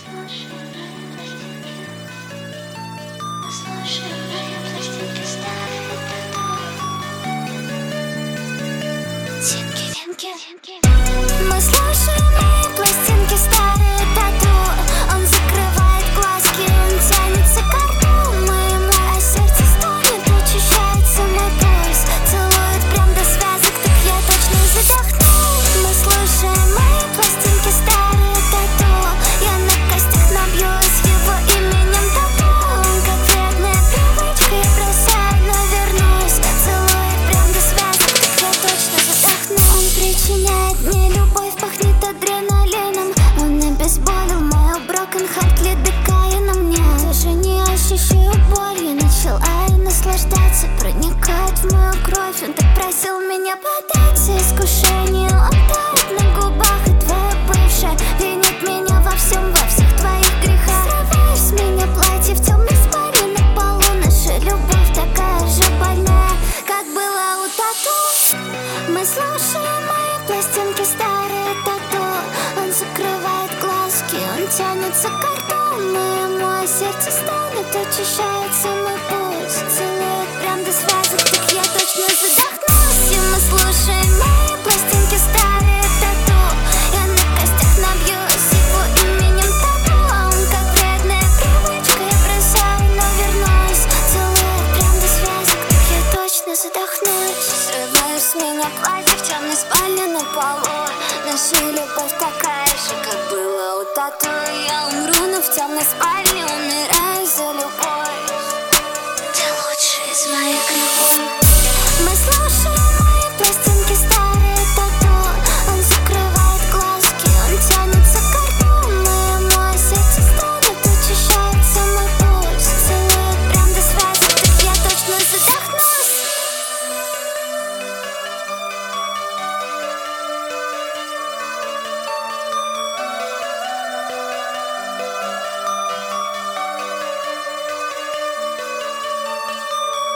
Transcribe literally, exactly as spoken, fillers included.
Слушай мои пластинки, слушай мои пластинки, старые тату. Тинки, тинки, тинки. Мы слушаем мои пластинки, старые тату. Он закрывает глазки, он тянется ко рту моему, а сердце стонет, учащается мой пульс. Целует прям до связок, так я точно задохну. Мы слушаем мои пластинки, старые тату. Я на костях набьюсь его именем тату. Он как вредная привычка, я бросаю, но вернусь. Целует прям до связок, так я точно задохну. Он причиняет мне любовь, пахнет адреналином. Он обезболил мою broken heart лидокаином. Мне даже не ощущаю боль, я начала и наслаждаться. Проникает в мою кровь, он так просил меня податься искушению. Он тает на губах, и твоя бывшая винит меня во всем, во всех твоих грехах. Срываешь с меня платье в темной спальне на полу. Наша любовь такая же больная, как была у тату. Мы слушаем мои пластинки, старые тату. Он закрывает глазки, он тянется к рту моему, а сердце стонет, очищается мой пульс. Целует прям до связок, так я точно задохнусь. И мы слушаем мои пластинки, старые тату. Я на костях набьюсь его именем тату. А он как вредная привычка, я бросаю, но вернусь. Целует прям до связок, так я точно задохнусь. Срываешь с меня платье в темной спальне на полу. Наша любовь такая же, как была у тату. Я умру, но в темной спальне умираю за любовь. Ты лучший из моих грехов. Мы слушаем